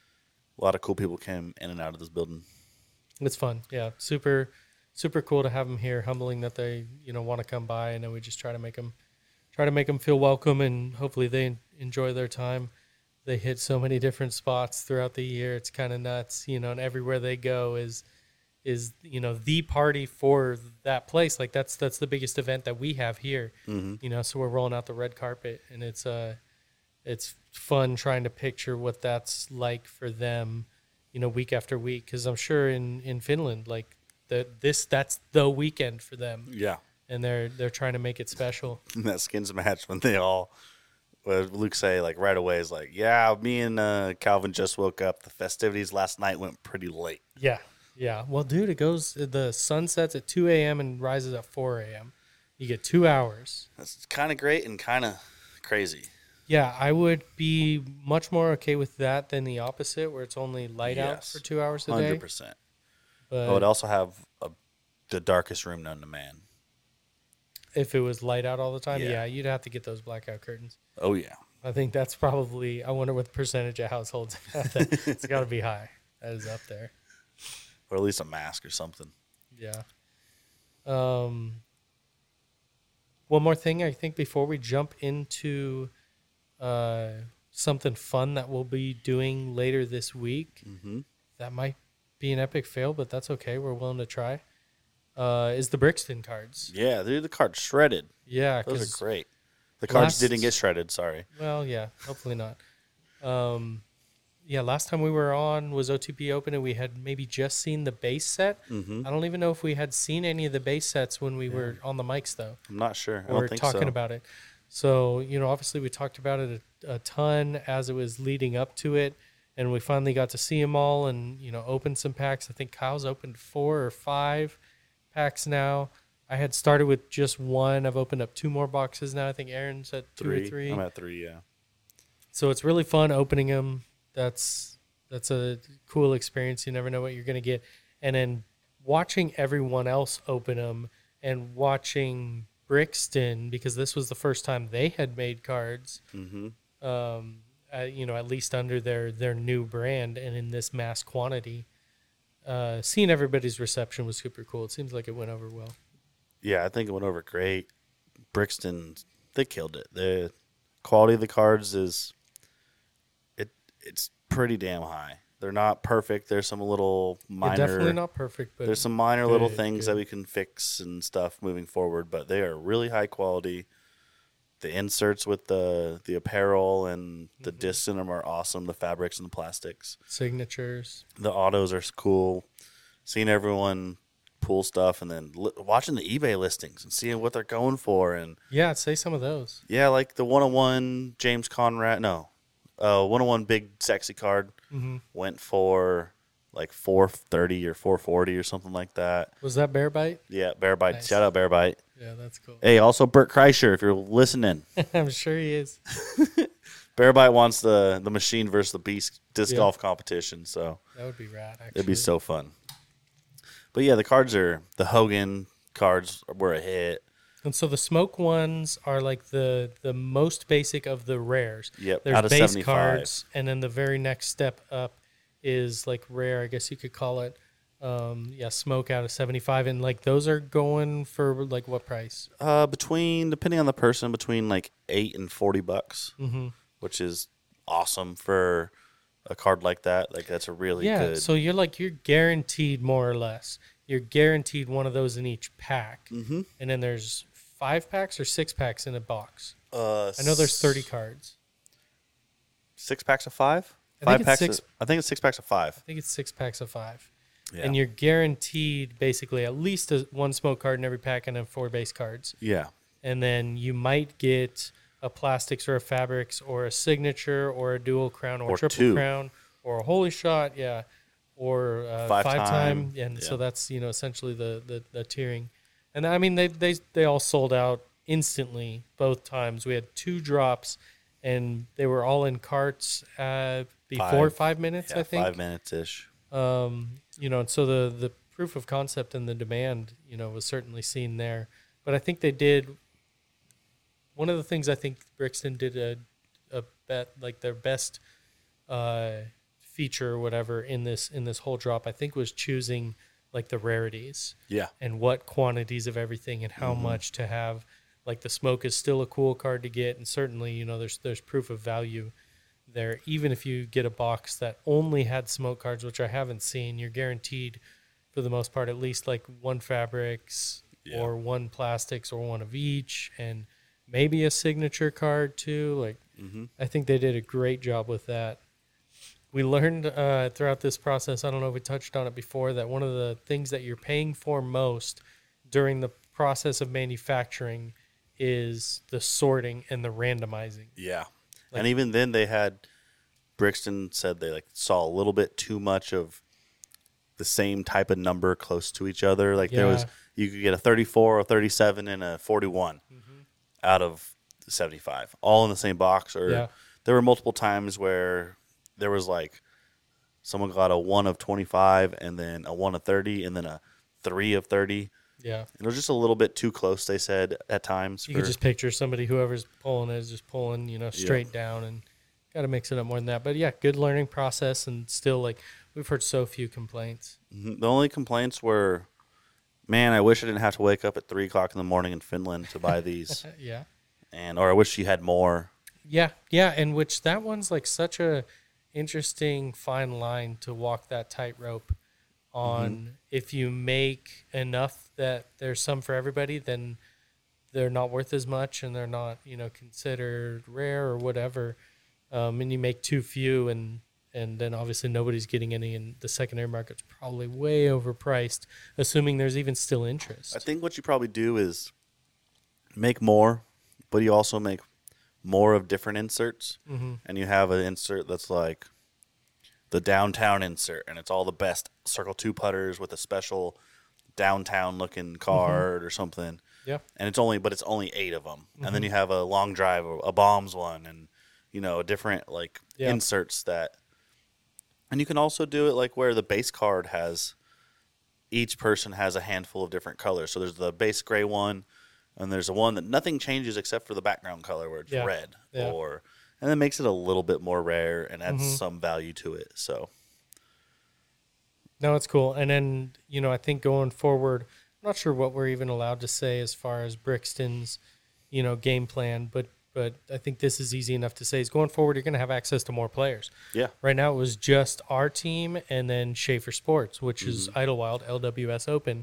a lot of cool people came in and out of this building. it's fun. Yeah, super, super cool to have them here. Humbling that they, you know, want to come by, and then we just try to make them, try to make them feel welcome, and hopefully they enjoy their time. They hit so many different spots throughout the year. It's kind of nuts, you know, and everywhere they go is, is you know, the party for that place. Like that's that's the biggest event that we have here. Mm-hmm. You know, so we're rolling out the red carpet, and it's uh, it's fun trying to picture what that's like for them, you know, week after week. Because I'm sure in, in Finland, like the this that's the weekend for them, Yeah. and they're they're trying to make it special. And that skins match when they all, what Luke say like right away is like, yeah, me and uh, Calvin just woke up. The festivities last night went pretty late. Yeah, yeah. Well, dude, it goes. The sun sets at two a.m. and rises at four a.m. You get two hours. That's kind of great and kind of crazy. Yeah, I would be much more okay with that than the opposite, where it's only light out Yes. for two hours a one day. hundred percent. But I would also have a, the darkest room known to man. if it was light out all the time, Yeah. yeah. you'd have to get those blackout curtains. Oh, yeah. I think that's probably. I wonder what the percentage of households have that. It's got to be high. That is up there. Or at least a mask or something. Yeah. Um. One more thing, I think, before we jump into uh, something fun that we'll be doing later this week. Mm-hmm. That might be an epic fail, but that's okay. We're willing to try. Uh, is the Brixton cards? Yeah, dude, the card's shredded. Yeah, Those because are great. The cards Last- didn't get shredded. Sorry. Well, yeah, hopefully not. Um, yeah, last time we were on was O T P Open, and we had maybe just seen the base set. Mm-hmm. I don't even know if we had seen any of the base sets when we yeah. were on the mics, though. I'm not sure. I we don't think talking so. about it. So, you know, obviously we talked about it a, a ton as it was leading up to it, and we finally got to see them all and, you know, open some packs. I think Kyle's opened four or five packs now. I had started with just one. I've opened up two more boxes now. I think Aaron's at two three. or three. I'm at three, yeah. So it's really fun opening them. That's that's a cool experience. You never know what you're going to get. And then watching everyone else open them and watching Brixton, because this was the first time they had made cards, mm-hmm. um, uh, you know, at least under their, their new brand and in this mass quantity. Uh, seeing everybody's reception was super cool. It seems like it went over well. Yeah, I think it went over great. Brixton, they killed it. The quality of the cards is it it's pretty damn high. They're not perfect. There's some little minor... They're definitely not perfect, but... There's some minor good, little things good. that we can fix and stuff moving forward, but they are really high quality. The inserts with the, the apparel and the mm-hmm. discs in them are awesome. The fabrics and the plastics. Signatures. The autos are cool. Seeing everyone pull stuff and then li- watching the eBay listings and seeing what they're going for. And yeah, say some of those. Yeah, like the one oh one James Conrad... No. Uh, one oh one big sexy card mm-hmm. went for like four thirty or four forty or something like that. Was that Bear Bite? Yeah, Bear Bite. Nice. Shout out Bear Bite. Yeah, that's cool. Hey, also Bert Kreischer, if you're listening. I'm sure he is. Bear Bite wants the, the machine versus the beast disc yeah. golf competition, so that would be rad, actually. It'd be so fun. But yeah, the cards are, the Hogan cards were a hit. And so the smoke ones are like the the most basic of the rares. Yep, There's out of base seventy-five. cards, and then the very next step up is like rare, I guess you could call it. Um, yeah, smoke out of seventy-five, and like those are going for like what price? Uh, between depending on the person, between like eight and forty bucks, mm-hmm. which is awesome for a card like that. Like that's a really yeah, good. So you're like you're guaranteed more or less. You're guaranteed one of those in each pack, mm-hmm. and then there's five packs or six packs in a box. Uh, I know there's thirty cards. Six packs of five. I five think packs. It's six, of, I think it's six packs of five. I think it's six packs of five. Yeah. And you're guaranteed basically at least a, one smoke card in every pack and then four base cards. Yeah. And then you might get a plastics or a fabrics or a signature or a dual crown or, or a triple two. crown or a holy shot, yeah, or uh, five, five time. time. And yeah. so that's, you know, essentially the, the, the tiering. And I mean, they, they, they all sold out instantly both times. We had two drops and they were all in carts uh, before five, five minutes, yeah, I think. Five minutes-ish. Um, you know, and so the, the proof of concept and the demand, you know, was certainly seen there. But I think they did, one of the things I think Brixton did a, a bet, like their best uh, feature or whatever in this in this whole drop, I think was choosing like the rarities. Yeah. And what quantities of everything and how mm-hmm. much to have. Like the smoke is still a cool card to get, and certainly, you know, there's there's proof of value there. Even if you get a box that only had smoke cards, which I haven't seen, you're guaranteed for the most part at least like one fabrics yeah. or one plastics or one of each, and maybe a signature card too. Like mm-hmm. I think they did a great job with that. We learned uh, throughout this process, I don't know if we touched on it before, that one of the things that you're paying for most during the process of manufacturing is the sorting and the randomizing. Yeah. Like, and even then they had, Brixton said they like saw a little bit too much of the same type of number close to each other. Like yeah. there was, you could get a thirty-four, a thirty-seven, and a forty-one mm-hmm. out of the seventy-five, all in the same box. Or yeah. there were multiple times where there was like someone got a one of twenty-five and then a one of thirty and then a three of thirty. Yeah. It was just a little bit too close, they said, at times. You for, could just picture somebody, whoever's pulling it is just pulling, you know, straight yeah. down, and got to mix it up more than that. But, yeah, good learning process, and still, like, we've heard so few complaints. Mm-hmm. The only complaints were, man, I wish I didn't have to wake up at three o'clock in the morning in Finland to buy these. yeah. and Or I wish you had more. Yeah, yeah, and which that one's, like, such a interesting fine line to walk that tightrope on. Mm-hmm. If you make enough that there's some for everybody, then they're not worth as much and they're not, you know, considered rare or whatever. Um, and you make too few, and and then obviously nobody's getting any, and the secondary market's probably way overpriced, assuming there's even still interest. I think what you probably do is make more, but you also make more of different inserts, Mm-hmm. and you have an insert that's like the downtown insert, and it's all the best Circle Two putters with a special downtown looking card mm-hmm. or something. Yeah, and it's only, but it's only eight of them, mm-hmm. and then you have a long drive, a bombs one, and you know, different like yeah. inserts that, and you can also do it like where the base card has, each person has a handful of different colors. So there's the base gray one, and there's a one that nothing changes except for the background color where it's yeah. red, yeah. or and that makes it a little bit more rare and adds mm-hmm. some value to it. So, no, it's cool. And then you know, I think going forward, I'm not sure what we're even allowed to say as far as Brixton's, you know, game plan, but but I think this is easy enough to say. Is going forward, you're going to have access to more players. Yeah. Right now, it was just our team and then Schaefer Sports, which mm-hmm. is Idlewild L W S Open.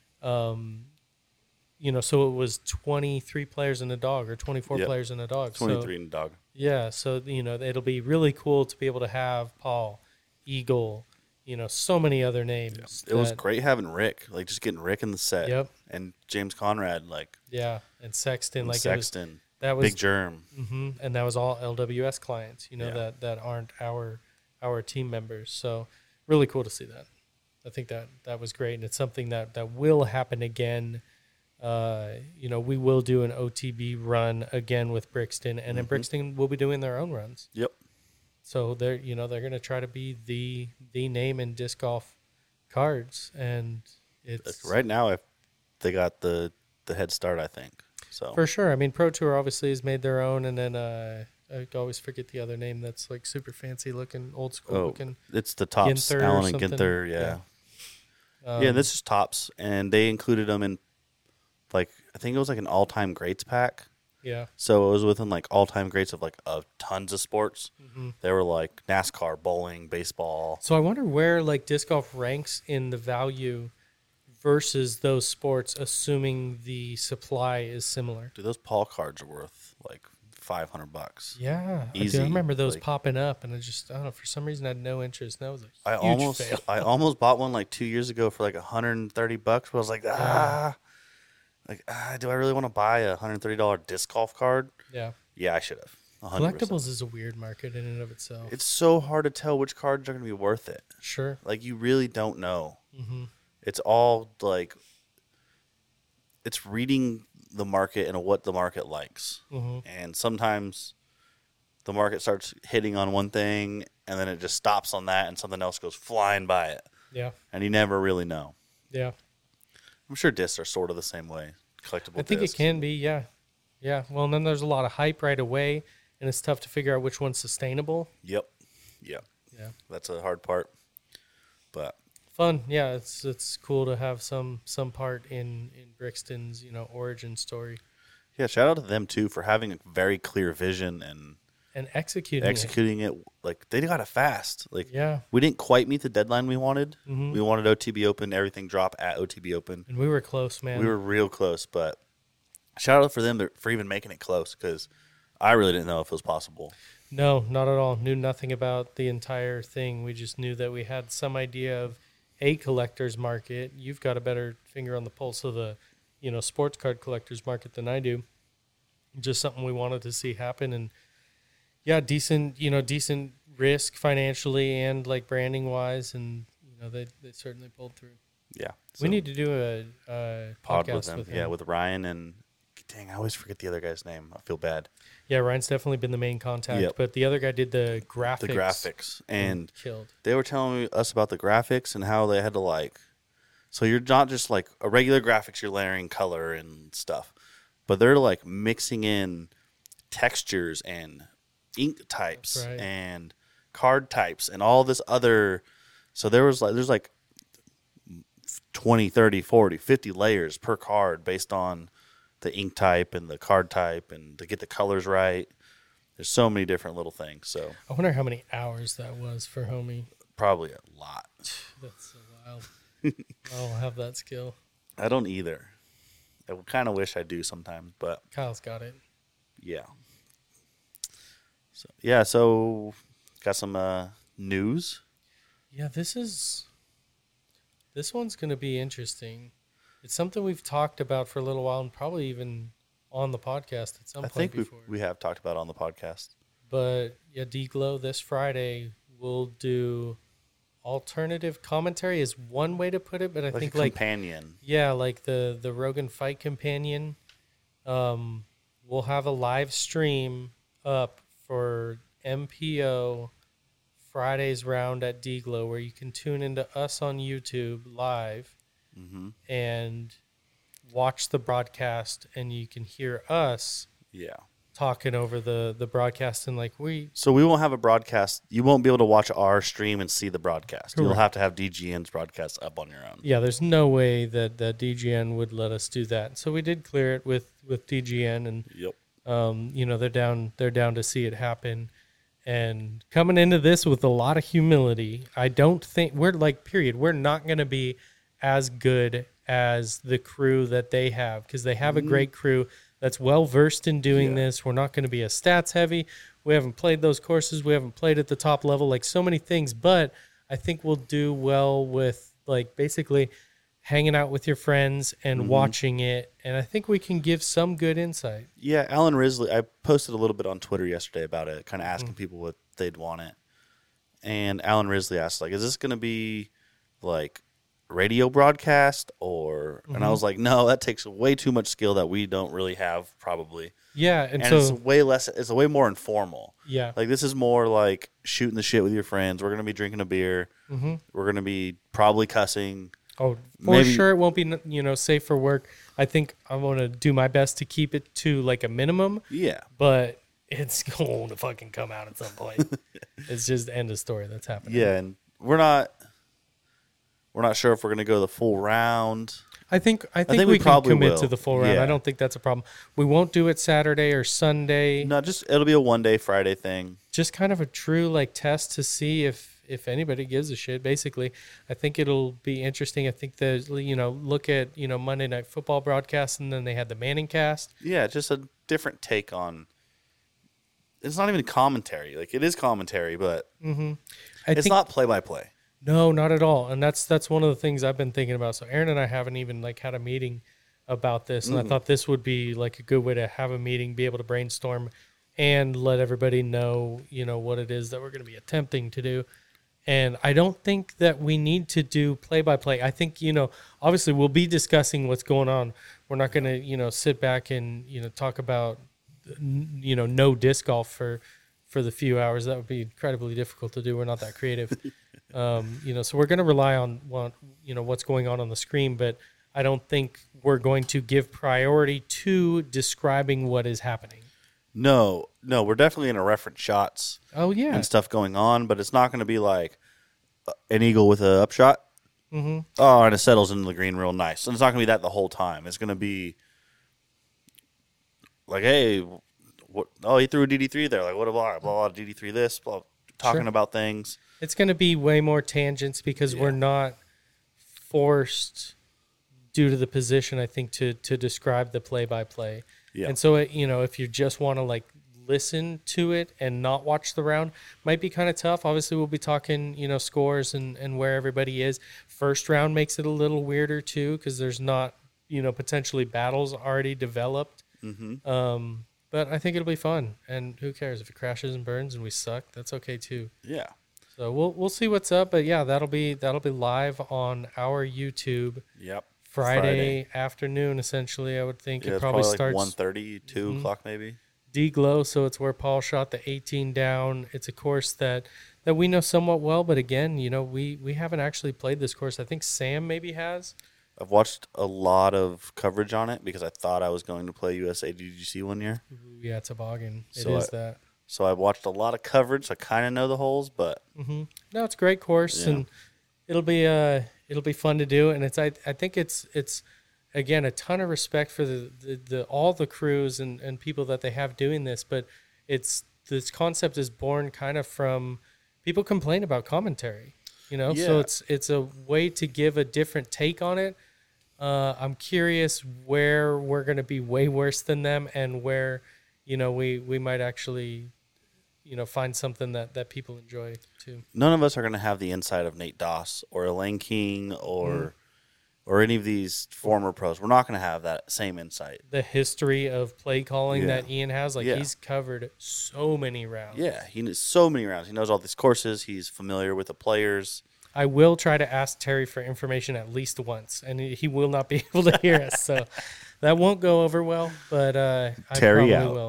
Um, you know, so it was twenty-three players and a dog, or twenty-four yep. players and a dog. twenty-three so, and a dog. Yeah, so you know, it'll be really cool to be able to have Paul, Eagle, you know, so many other names. Yeah. It was great having Rick, like just getting Rick in the set. Yep. And James Conrad, like yeah, and Sexton, and like Sexton, it was, that was Big Germ, mm-hmm, and that was all L W S clients, you know, yeah. that that aren't our our team members. So really cool to see that. I think that that was great, and it's something that that will happen again. Uh, you know, we will do an O T B run again with Brixton, and mm-hmm. then Brixton will be doing their own runs. Yep. So they're, you know, they're going to try to be the the name in disc golf cards, and it's right now if they got the the head start, I think. So for sure. I mean, Pro Tour obviously has made their own, and then uh, I always forget the other name that's like super fancy looking, old school oh, looking. it's the Tops, Ginther Allen and something. Ginther, yeah. Yeah. Um, yeah, this is Tops, and they included them in, like, I think it was like an all-time greats pack. Yeah. So it was within, like, all-time greats of, like, of tons of sports. Mm-hmm. They were, like, NASCAR, bowling, baseball. So I wonder where, like, disc golf ranks in the value versus those sports, assuming the supply is similar. Dude, those Paul cards are worth, like, five hundred bucks. Yeah. Easy. I, do. I remember those like, popping up, and I just, I don't know, for some reason I had no interest. And that was a I huge almost, fail. I almost bought one, like, two years ago for, like, one hundred thirty bucks, but I was like, ah. Like, ah, do I really want to buy a one hundred thirty dollars disc golf card? Yeah. Yeah, I should have. one hundred percent. Collectibles is a weird market in and of itself. It's so hard to tell which cards are going to be worth it. Sure. Like, you really don't know. Mm-hmm. It's all, like, it's reading the market and what the market likes. Mm-hmm. And sometimes the market starts hitting on one thing, and then it just stops on that, and something else goes flying by it. Yeah. And you never really know. Yeah. I'm sure discs are sort of the same way. Collectible I think discs. it can be, yeah. Yeah. Well, and then there's a lot of hype right away, and it's tough to figure out which one's sustainable. Yep. Yep. Yeah. That's a hard part. But fun. Yeah, it's it's cool to have some some part in, in Brixton's, you know, origin story. yeah, shout out to them too for having a very clear vision and And executing executing it. it. Like, they got it fast. Like, Yeah. we didn't quite meet the deadline we wanted. Mhm. We wanted O T B Open, everything drop at O T B Open. And we were close, man. We were real close, but shout out for them for even making it close, because I really didn't know if it was possible. No, not at all. Knew nothing about the entire thing. We just knew that we had some idea of a collector's market. You've got a better finger on the pulse of the, you know, sports card collector's market than I do. Just something we wanted to see happen. And yeah, decent, you know, decent risk financially and like branding wise. And, you know, they, they certainly pulled through. Yeah. we need to do a, a pod podcast with them. with him. Yeah, with Ryan and, dang, I always forget the other guy's name. I feel bad. Yeah, Ryan's definitely been the main contact, Yep. but the other guy did the graphics. The graphics. And killed. they were telling me, us about the graphics and how they had to, like, so you're not just like a regular graphics, you're layering color and stuff, but they're like mixing in textures and ink types Right. and card types and all this other. So there was like, there's like twenty, thirty, forty, fifty layers per card based on the ink type and the card type and to get the colors right. There's so many different little things. So I wonder how many hours that was for Homie. probably a lot. That's so wild. I don't have that skill. I don't either. I kind of wish I do sometimes, but Kyle's got it. yeah. So yeah, so got some uh, news. Yeah, this is this one's going to be interesting. It's something we've talked about for a little while, and probably even on the podcast at some I point think we before. we have talked about it on the podcast. But yeah, D-Glow this Friday will do alternative commentary is one way to put it, but I Like think a like companion. yeah, like the the Rogan Fight Companion. Um, we'll have a live stream up for M P O Friday's round at D-Glow, where you can tune into us on YouTube live Mm-hmm. and watch the broadcast, and you can hear us Yeah. talking over the the broadcast, and like we So we won't have a broadcast. You won't be able to watch our stream and see the broadcast. You'll Correct. have to have D G N's broadcast up on your own. yeah, there's no way that that D G N would let us do that. So we did clear it with with D G N, and Yep. um, you know they're down they're down to see it happen. And coming into this with a lot of humility, I don't think we're like period. We're not going to be as good as the crew that they have, because they have a great crew that's well versed in doing Yeah. this. We're not going to be as stats heavy. We haven't played those courses. We haven't played at the top level, like so many things. But I think we'll do well with like basically hanging out with your friends and Mm-hmm. watching it. And I think we can give some good insight. Yeah, Alan Risley. I posted a little bit on Twitter yesterday about it, kind of asking Mm-hmm. people what they'd want it. And Alan Risley asked, like, is this going to be like radio broadcast or? And Mm-hmm. I was like, no, that takes way too much skill that we don't really have, probably. Yeah, and, And so it's way less. It's way more informal. yeah, Like this is more like shooting the shit with your friends. We're gonna be drinking a beer. mm-hmm. We're gonna be probably cussing. Oh, for Maybe- sure it won't be, you know, safe for work. I think I want to do my best to keep it to like a minimum, Yeah, but it's going to fucking come out at some point. It's just end of story that's happening. yeah, and we're not. We're not sure if we're gonna go the full round. I think I think, think we, we can probably commit will. to the full round. Yeah. I don't think that's a problem. We won't do it Saturday or Sunday. No, just it'll be a one day Friday thing. Just kind of a true like test to see if if anybody gives a shit. Basically, I think it'll be interesting. I think the you know look at you know Monday Night Football broadcast, and then they had the Manning cast. Yeah, just a different take on. It's not even commentary. Like it is commentary, but Mm-hmm. I it's think, not play by play. No, not at all. And that's that's one of the things I've been thinking about. So Aaron and I haven't even like had a meeting about this, and I thought this would be like a good way to have a meeting, be able to brainstorm, and let everybody know, you know, what it is that we're going to be attempting to do. And I don't think that we need to do play by play. I think, you know, obviously we'll be discussing what's going on. We're not going to, you know, sit back and, you know, talk about, you know, no disc golf for for the few hours. That would be incredibly difficult to do. We're not that creative. Um, you know, so we're going to rely on what, you know, what's going on on the screen, but I don't think we're going to give priority to describing what is happening. No, no, we're definitely going to reference shots Oh yeah. and stuff going on, but it's not going to be like uh, an eagle with a upshot. Mm-hmm. Oh, and it settles into the green real nice. And it's not going to be that the whole time. It's going to be like, hey, what? Oh, he threw a D D three there. Like, what blah blah blah. D D three this, blah, talking Sure. about things. It's going to be way more tangents because Yeah. we're not forced due to the position, I think, to to describe the play by play. Yeah. And so, it, you know, if you just want to like listen to it and not watch the round, might be kind of tough. Obviously, we'll be talking, you know, scores and, and where everybody is. First round makes it a little weirder too because there's not, you know, potentially battles already developed. Mm-hmm. Um, but I think it'll be fun. And who cares if it crashes and burns and we suck? That's okay too. Yeah. So we'll we'll see what's up. But yeah, that'll be that'll be live on our YouTube. Yep. Friday, afternoon, essentially, I would think. Yeah, it it's probably, probably like starts one thirty, two Mhm. o'clock maybe. D-Glow, so it's where Paul shot the eighteen down. It's a course that, that we know somewhat well, but again, you know, we, we haven't actually played this course. I think Sam maybe has. I've watched a lot of coverage on it because I thought I was going to play U S A D G C one year. Ooh, yeah, toboggan. It So is I- that. So I watched a lot of coverage. So I kind of know the holes, but hmm No, it's a great course, Yeah. and it'll be uh it'll be fun to do. And it's I I think it's it's again a ton of respect for the the, the all the crews and, and people that they have doing this. But it's this concept is born kind of from people complain about commentary, you know. So Yeah. it's it's a way to give a different take on it. Uh, I'm curious where we're going to be way worse than them, and where, you know, we, we might actually, you know, find something that, that people enjoy too. None of us are going to have the insight of Nate Doss or Elaine King or mm. or any of these former pros. We're not going to have that same insight. The history of play calling yeah. that Ian has, like yeah. he's covered so many rounds. Yeah, he knows so many rounds. He knows all these courses. He's familiar with the players. I will try to ask Terry for information at least once, and he will not be able to hear us. So that won't go over well, but uh, I Terry probably out. will.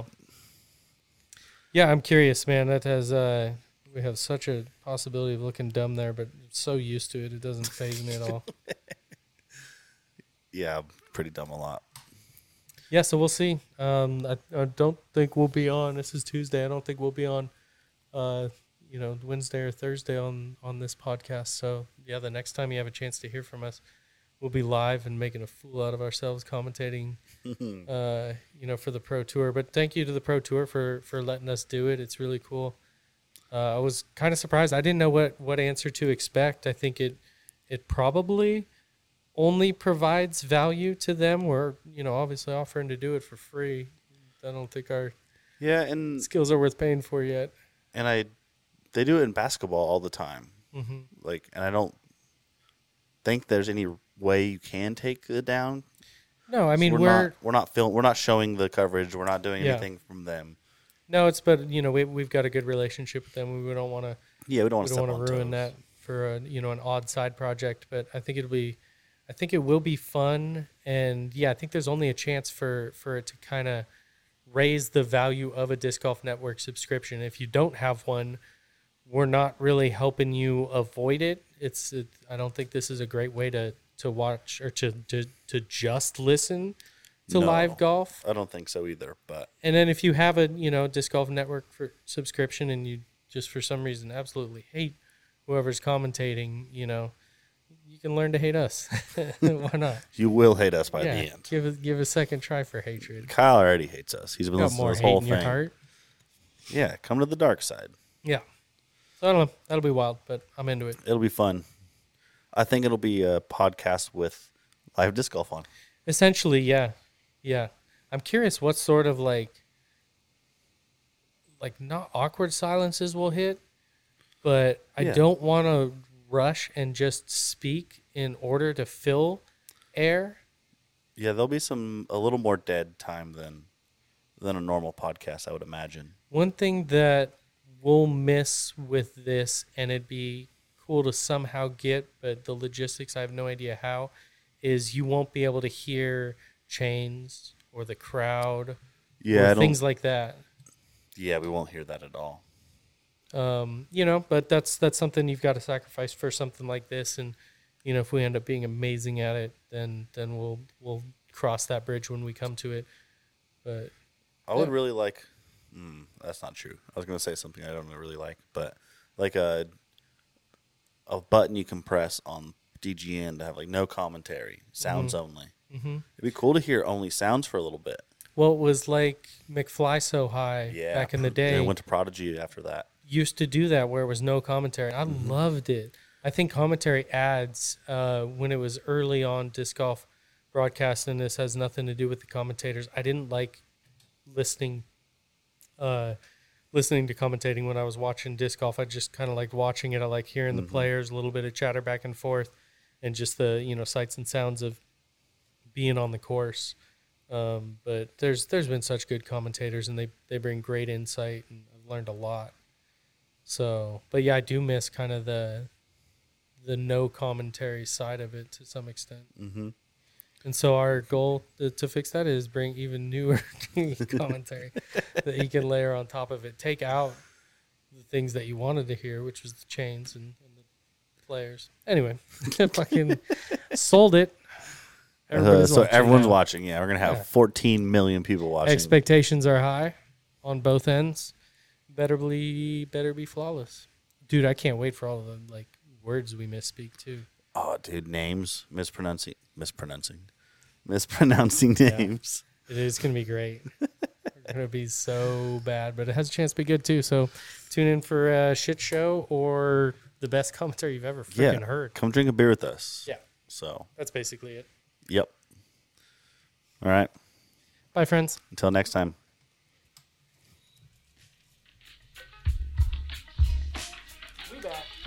Yeah, I'm curious, man. That has uh, we have such a possibility of looking dumb there, but I'm so used to it, it doesn't faze me at all. Yeah, I'm pretty dumb a lot. Yeah, so we'll see. Um, I, I don't think we'll be on. This is Tuesday. I don't think we'll be on. Uh, you know, Wednesday or Thursday on, on this podcast. So, yeah, the next time you have a chance to hear from us, we'll be live and making a fool out of ourselves commentating, uh, you know, for the Pro Tour. But thank you to the Pro Tour for, for letting us do it. It's really cool. Uh, I was kind of surprised. I didn't know what, what answer to expect. I think it it probably only provides value to them. We're, you know, obviously offering to do it for free. I don't think our yeah and skills are worth paying for yet. And I... They do it in basketball all the time. Mm-hmm. Like, and I don't think there's any way you can take it down. No, I mean, so we're, we're not, we're not film, we're not showing the coverage. We're not doing yeah. anything from them. No, it's but you know we we've got a good relationship with them. We don't want to. Yeah, we don't want to ruin toes. that for a, you know an odd side project. But I think it'll be, I think it will be fun. And yeah, I think there's only a chance for for it to kind of raise the value of a Disc Golf Network subscription. If you don't have one, we're not really helping you avoid it. It's it, I don't think this is a great way to, to watch or to, to, to just listen to no, live golf. I don't think so either. But and then if you have a you know Disc Golf Network for subscription and you just for some reason absolutely hate whoever's commentating, you know, you can learn to hate us. Why not? You will hate us by yeah, the end. Give a, give a second try for hatred. Kyle already hates us. He's been got listening more to this hate whole in thing. your heart. Yeah, come to the dark side. Yeah. So I don't know. That'll be wild, but I'm into it. It'll be fun. I think it'll be a podcast with live disc golf on. Essentially, yeah. Yeah. I'm curious what sort of like, like not awkward silences we'll hit, but I yeah. don't want to rush and just speak in order to fill air. Yeah, there'll be some, a little more dead time than, than a normal podcast, I would imagine. One thing that we'll miss with this, and it'd be cool to somehow get, but the logistics, I have no idea how, is you won't be able to hear chains or the crowd yeah, or things like that. Yeah, we won't hear that at all. Um, you know, but that's that's something you've got to sacrifice for something like this, and you know, if we end up being amazing at it, then then we'll we'll cross that bridge when we come to it. But I would really like. Mm, that's not true. I was going to say something I don't really like, but like a a button you can press on D G N to have like no commentary, sounds mm-hmm. only. Mm-hmm. It'd be cool to hear only sounds for a little bit. Well, it was like McFly So High yeah, back in the day. And it went to Prodigy after that. Used to do that where it was no commentary. I mm-hmm. loved it. I think commentary ads uh, when it was early on disc golf broadcast, and this has nothing to do with the commentators. I didn't like listening uh, listening to commentating when I was watching disc golf. I just kind of liked watching it. I like hearing mm-hmm. the players, a little bit of chatter back and forth, and just the you know sights and sounds of being on the course. Um, but there's there's been such good commentators, and they, they bring great insight, and I've learned a lot. So, but yeah, I do miss kind of the the no commentary side of it to some extent. Mm-hmm. And so our goal to, to fix that is bring even newer commentary that you can layer on top of it. Take out the things that you wanted to hear, which was the chains and, and the players. Anyway, fucking sold it. Uh, so watching everyone's now. watching. Yeah, we're gonna have yeah. fourteen million people watching. Expectations are high on both ends. Better be better be flawless, dude. I can't wait for all the like words we misspeak too. Oh, dude, names mispronouncing, mispronouncing, mispronouncing names. Yeah, it is gonna be great. We're gonna be so bad, but it has a chance to be good too. So tune in for a shit show or the best commentary you've ever freaking yeah. heard. Come drink a beer with us. Yeah. So that's basically it. Yep. All right. Bye, friends. Until next time. We back.